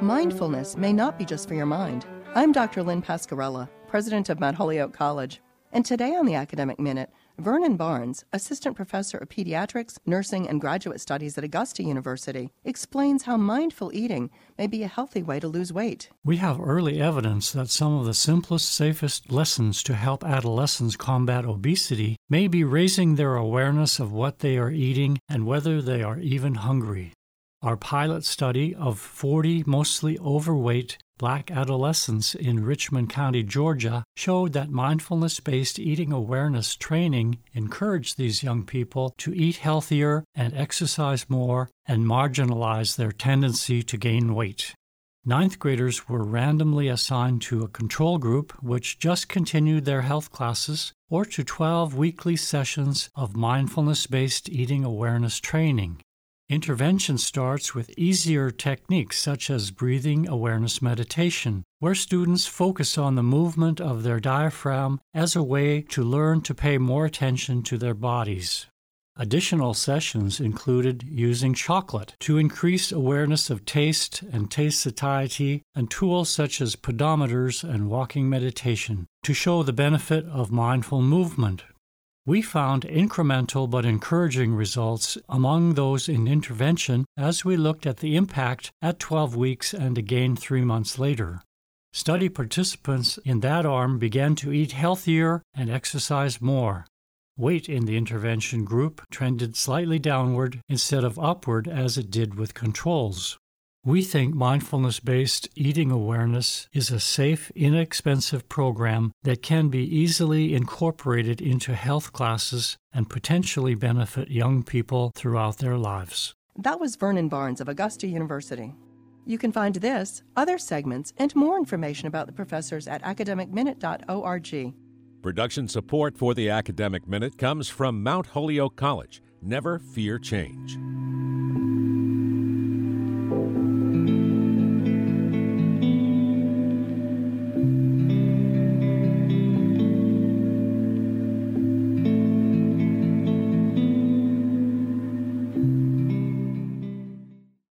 Mindfulness may not be just for your mind. I'm Dr. Lynn Pascarella, president of Mount Holyoke College. And today on the Academic Minute, Vernon Barnes, assistant professor of pediatrics, nursing, and graduate studies at Augusta University, explains how mindful eating may be a healthy way to lose weight. We have early evidence that some of the simplest, safest lessons to help adolescents combat obesity may be raising their awareness of what they are eating and whether they are even hungry. Our pilot study of 40 mostly overweight Black adolescents in Richmond County, Georgia, showed that mindfulness-based eating awareness training encouraged these young people to eat healthier and exercise more and marginalize their tendency to gain weight. Ninth graders were randomly assigned to a control group which just continued their health classes or to 12 weekly sessions of mindfulness-based eating awareness training. Intervention starts with easier techniques such as breathing awareness meditation, where students focus on the movement of their diaphragm as a way to learn to pay more attention to their bodies. Additional sessions included using chocolate to increase awareness of taste and taste satiety, and tools such as pedometers and walking meditation to show the benefit of mindful movement. We found incremental but encouraging results among those in intervention as we looked at the impact at 12 weeks and again 3 months later. Study participants in that arm began to eat healthier and exercise more. Weight in the intervention group trended slightly downward instead of upward as it did with controls. We think mindfulness-based eating awareness is a safe, inexpensive program that can be easily incorporated into health classes and potentially benefit young people throughout their lives. That was Vernon Barnes of Augusta University. You can find this, other segments, and more information about the professors at academicminute.org. Production support for the Academic Minute comes from Mount Holyoke College. Never fear change.